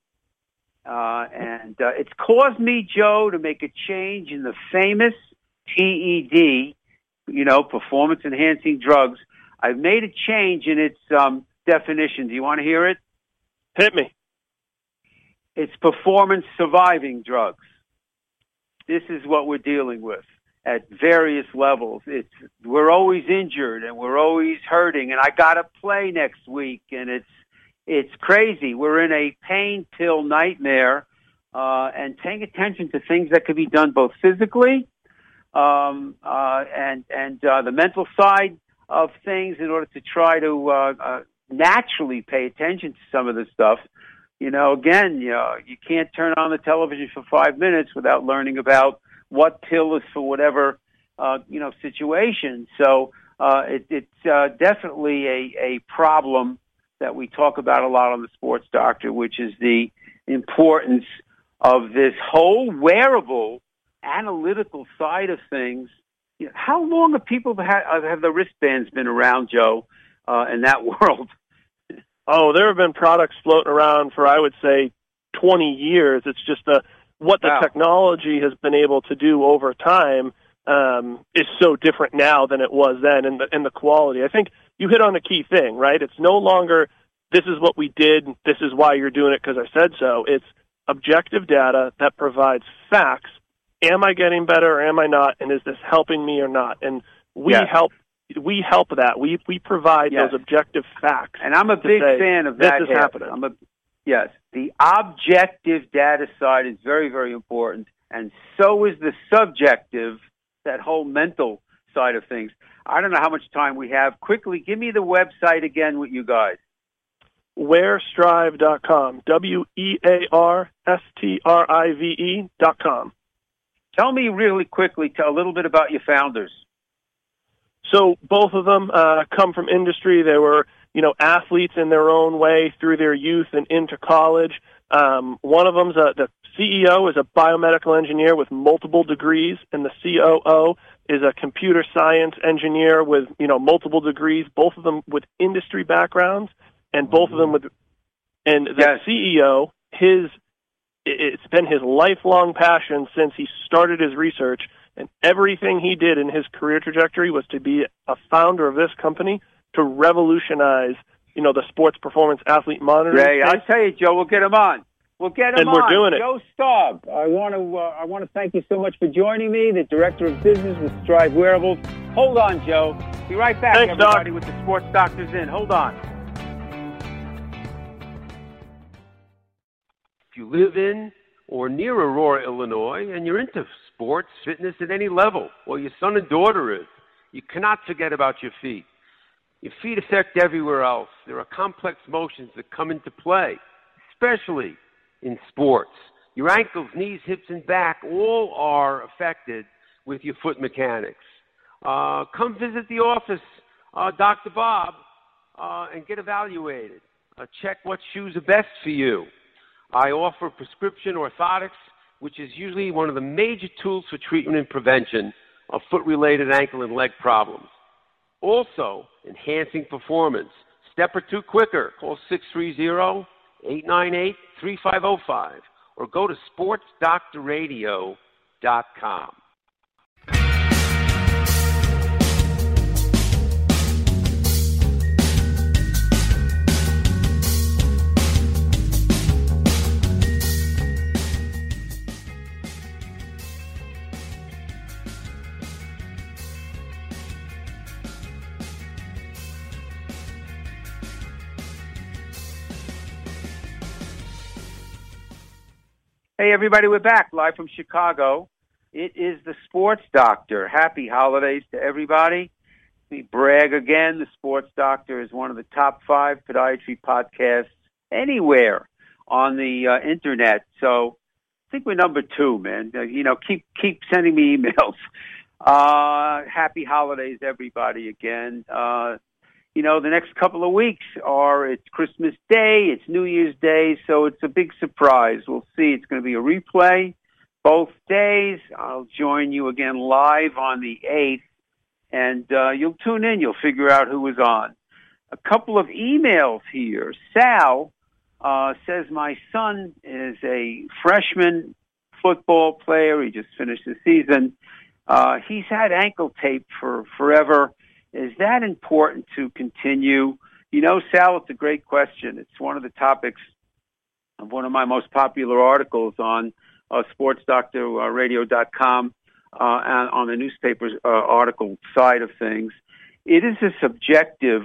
[SPEAKER 2] And it's caused me, Joe, to make a change in the famous PED, performance-enhancing drugs. I've made a change in its definition. Do you want to hear it?
[SPEAKER 4] Hit me.
[SPEAKER 2] It's performance-surviving drugs. This is what we're dealing with at various levels. We're always injured and we're always hurting, and I got to play next week, and it's crazy. We're in a pain pill nightmare, and paying attention to things that could be done both physically and the mental side of things in order to try to naturally pay attention to some of this stuff. You can't turn on the television for 5 minutes without learning about what pill is for whatever, situation. So it's definitely a problem that we talk about a lot on the Sports Doctor, which is the importance of this whole wearable analytical side of things. How long have the wristbands been around, Joe, in that world?
[SPEAKER 4] Oh, there have been products floating around for, I would say, 20 years. It's just what the technology has been able to do over time is so different now than it was then, and the quality. I think you hit on a key thing, right? It's no longer, this is what we did, this is why you're doing it because I said so. It's objective data that provides facts. Am I getting better or am I not? And is this helping me or not? And we help that. We provide those objective facts.
[SPEAKER 2] And I'm a big fan of that.
[SPEAKER 4] This is happening.
[SPEAKER 2] The objective data side is very, very important, and so is the subjective, that whole mental side of things. I don't know how much time we have. Quickly, give me the website again with you guys.
[SPEAKER 4] Wearstrive.com. WearStrive.com.
[SPEAKER 2] Tell me really quickly a little bit about your founders.
[SPEAKER 4] So both of them come from industry. They were, athletes in their own way through their youth and into college. One of them's the CEO is a biomedical engineer with multiple degrees, and the COO is a computer science engineer with, multiple degrees, both of them with industry backgrounds, and both of them with, and the CEO, it's been his lifelong passion since he started his research, and everything he did in his career trajectory was to be a founder of this company to revolutionize, the sports performance athlete monitoring.
[SPEAKER 2] Great. I'll tell you, Joe, we'll get him on. We're
[SPEAKER 4] doing it.
[SPEAKER 2] Joe Staub, I want to thank you so much for joining me, the Director of Business with Strive Wearables. Hold on, Joe. Be right back,
[SPEAKER 4] Thanks,
[SPEAKER 2] everybody,
[SPEAKER 4] Doc.
[SPEAKER 2] with the Sports Doctors in. Hold on.
[SPEAKER 5] If you live in or near Aurora, Illinois, and you're into sports, fitness at any level, or your son and daughter is, you cannot forget about your feet. Your feet affect everywhere else. There are complex motions that come into play, especially in sports. Your ankles, knees, hips, and back all are affected with your foot mechanics. Come visit the office, Dr. Bob, and get evaluated. Check what shoes are best for you. I offer prescription orthotics, which is usually one of the major tools for treatment and prevention of foot-related ankle and leg problems. Also, enhancing performance. Step or two quicker. Call 630-898-3505 or go to sportsdoctorradio.com.
[SPEAKER 2] Hey, everybody, we're back live from Chicago. It is the Sports Doctor. Happy holidays to everybody. We brag again. The Sports Doctor is one of the top 5 podiatry podcasts anywhere on the internet. So I think we're number 2, man. Keep sending me emails. Happy holidays, everybody, again. The next couple of weeks it's Christmas Day, it's New Year's Day, so it's a big surprise. We'll see. It's going to be a replay both days. I'll join you again live on the 8th, and you'll tune in. You'll figure out who was on. A couple of emails here. Sal says my son is a freshman football player. He just finished the season. He's had ankle tape for forever. Is that important to continue? Sal, it's a great question. It's one of the topics of one of my most popular articles on sportsdoctorradio.com and on the newspaper's article side of things. It is a subjective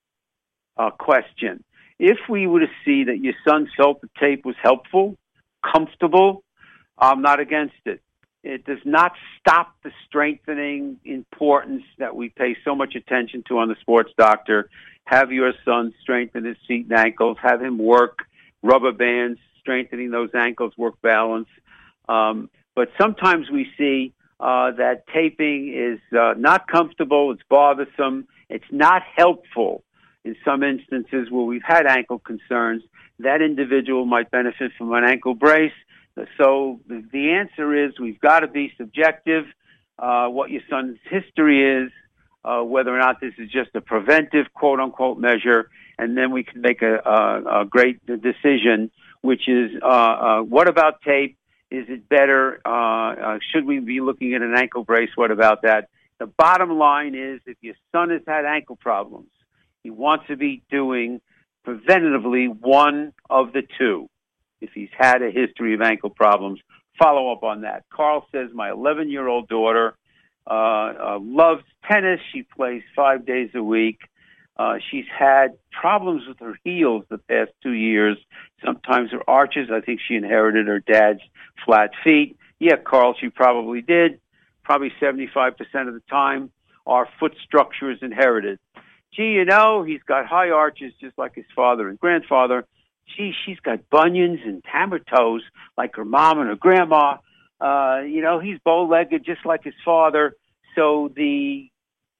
[SPEAKER 2] question. If we were to see that your son felt the tape was helpful, comfortable, I'm not against it. It does not stop the strengthening importance that we pay so much attention to on the Sports Doctor. Have your son strengthen his feet and ankles. Have him work rubber bands, strengthening those ankles, work balance. But sometimes we see that taping is not comfortable. It's bothersome. It's not helpful. In some instances where we've had ankle concerns, that individual might benefit from an ankle brace. So the answer is we've got to be subjective, what your son's history is, whether or not this is just a preventive, quote-unquote, measure, and then we can make a great decision, which is what about tape? Is it better? Should we be looking at an ankle brace? What about that? The bottom line is if your son has had ankle problems, he wants to be doing preventatively one of the two. If he's had a history of ankle problems, follow up on that. Carl says, my 11-year-old daughter loves tennis. She plays 5 days a week. She's had problems with her heels the past 2 years. Sometimes her arches. I think she inherited her dad's flat feet. Yeah, Carl, she probably did. Probably 75% of the time, our foot structure is inherited. Gee, he's got high arches just like his father and grandfather. Gee, she's got bunions and hammer toes like her mom and her grandma. He's bow-legged just like his father. So the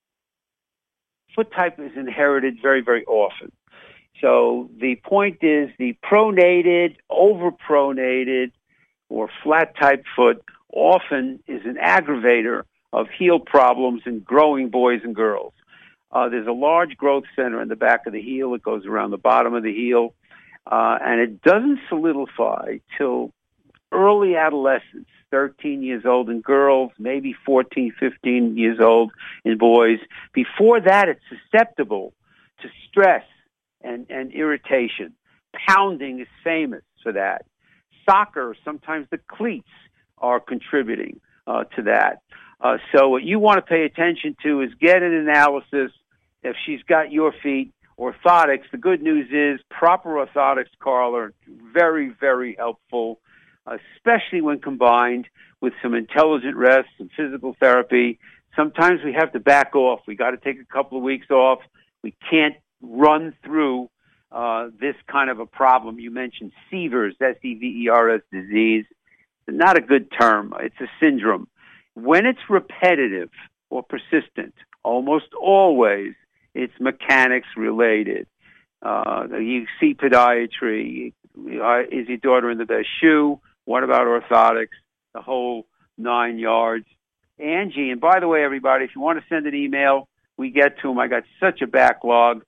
[SPEAKER 2] foot type is inherited very, very often. So the point is the pronated, overpronated, or flat-type foot often is an aggravator of heel problems in growing boys and girls. There's a large growth center in the back of the heel. It goes around the bottom of the heel. And it doesn't solidify till early adolescence, 13 years old in girls, maybe 14, 15 years old in boys. Before that, it's susceptible to stress and irritation. Pounding is famous for that. Soccer, sometimes the cleats are contributing to that. So what you want to pay attention to is get an analysis if she's got your feet. Orthotics, the good news is proper orthotics, Carl, are very, very helpful, especially when combined with some intelligent rest and physical therapy. Sometimes we have to back off. We got to take a couple of weeks off. We can't run through this kind of a problem. You mentioned Severs, S-E-V-E-R-S disease. It's not a good term. It's a syndrome. When it's repetitive or persistent, almost always, it's mechanics related. You see podiatry. Is your daughter in the best shoe? What about orthotics? The whole 9 yards. Angie, and by the way, everybody, if you want to send an email, we get to them. I got such a backlog.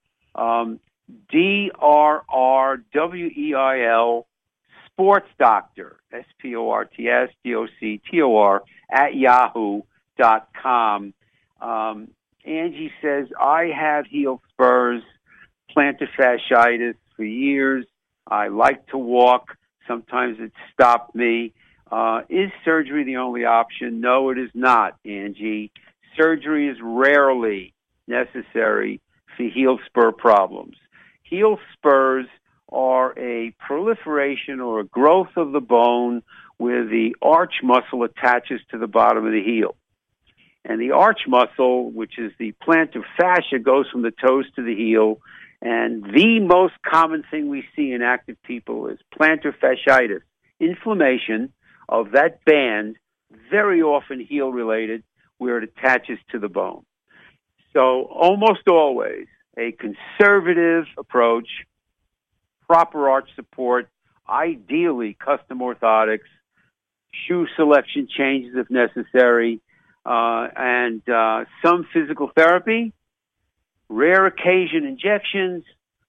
[SPEAKER 2] DRRWEIL Sports Doctor, SPORTSDOCTOR @yahoo.com. Angie says, I have heel spurs, plantar fasciitis for years. I like to walk. Sometimes it stopped me. Is surgery the only option? No, it is not, Angie. Surgery is rarely necessary for heel spur problems. Heel spurs are a proliferation or a growth of the bone where the arch muscle attaches to the bottom of the heel. And the arch muscle, which is the plantar fascia, goes from the toes to the heel. And the most common thing we see in active people is plantar fasciitis, inflammation of that band, very often heel-related, where it attaches to the bone. So almost always a conservative approach, proper arch support, ideally custom orthotics, shoe selection changes if necessary, and some physical therapy, rare occasion injections,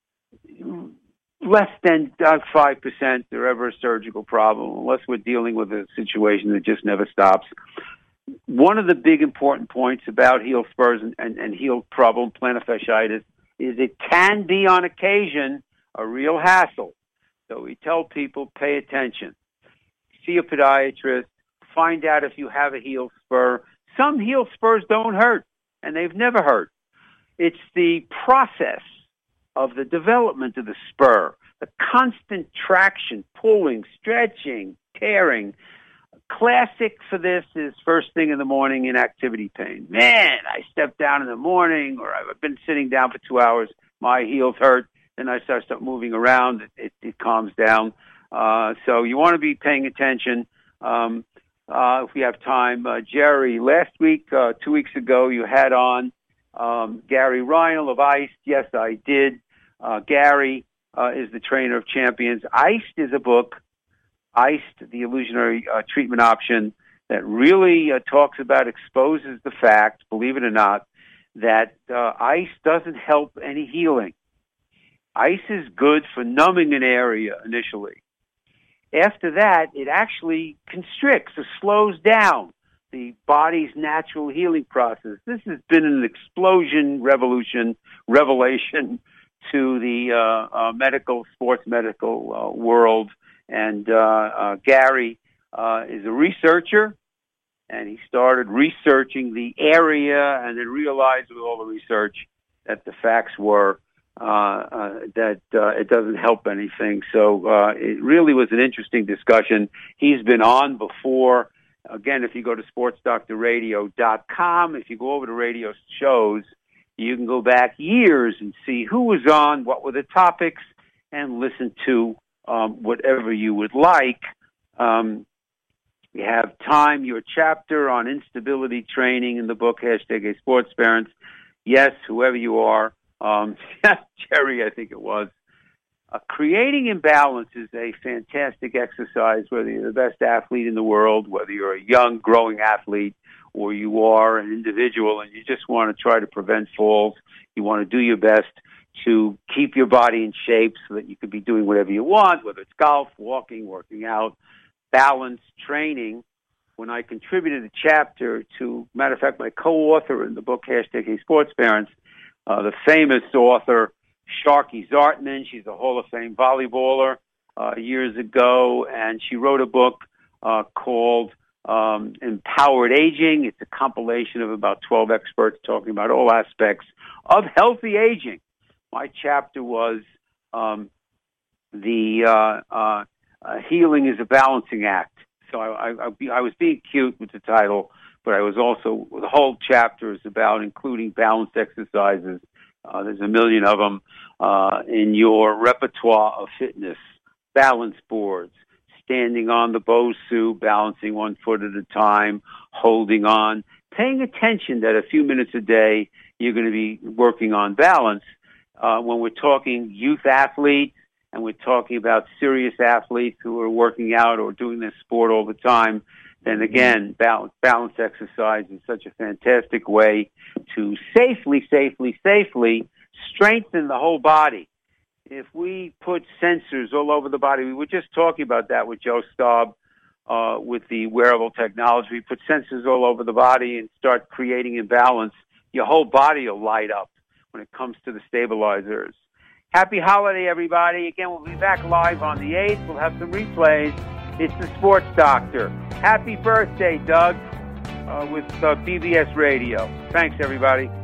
[SPEAKER 2] less than 5% they're ever a surgical problem, unless we're dealing with a situation that just never stops. One of the big important points about heel spurs and heel problem, plantar fasciitis, is it can be on occasion a real hassle. So we tell people, pay attention. See a podiatrist, find out if you have a heel spur. Some heel spurs don't hurt, and they've never hurt. It's the process of the development of the spur, the constant traction, pulling, stretching, tearing. Classic for this is first thing in the morning inactivity pain. Man, I stepped down in the morning, or I've been sitting down for 2 hours, my heels hurt, then I start moving around, it calms down. So you want to be paying attention. If we have time, Jerry, last week, 2 weeks ago, you had on Gary Reinl of ICE. Yes, I did. Gary is the trainer of champions. ICE is a book, ICE, the illusionary treatment option, that really exposes the fact, believe it or not, that ICE doesn't help any healing. ICE is good for numbing an area initially. After that, it actually constricts or slows down the body's natural healing process. This has been an explosion, revelation to the sports medical world. And Gary is a researcher, and he started researching the area and then realized with all the research that the facts were that it doesn't help anything. So it really was an interesting discussion. He's been on before. Again, if you go to sportsdoctorradio.com, if you go over to radio shows, you can go back years and see who was on, what were the topics, and listen to whatever you would like. You have time, your chapter on instability training in the book, #ASportsParents. Yes, whoever you are. Jerry, I think it was. Creating imbalance is a fantastic exercise, whether you're the best athlete in the world, whether you're a young, growing athlete, or you are an individual and you just want to try to prevent falls. You want to do your best to keep your body in shape so that you could be doing whatever you want, whether it's golf, walking, working out, balance, training. When I contributed a chapter to, matter of fact, my co-author in the book, #ASportsParents, the famous author, Sharky Zartman. She's a Hall of Fame volleyballer years ago, and she wrote a book called Empowered Aging. It's a compilation of about 12 experts talking about all aspects of healthy aging. My chapter was Healing is a Balancing Act. So I was being cute with the title, but I was also, the whole chapter is about including balance exercises. There's a million of them in your repertoire of fitness. Balance boards, standing on the Bosu, balancing 1 foot at a time, holding on, paying attention that a few minutes a day you're going to be working on balance. When we're talking youth athletes and we're talking about serious athletes who are working out or doing this sport all the time, then again, balance exercise is such a fantastic way to safely strengthen the whole body. If we put sensors all over the body, we were just talking about that with Joe Staub with the wearable technology. We put sensors all over the body and start creating imbalance. Your whole body will light up when it comes to the stabilizers. Happy holiday, everybody. Again, we'll be back live on the 8th. We'll have some replays. It's the Sports Doctor. Happy birthday, Doug, with BBS Radio. Thanks, everybody.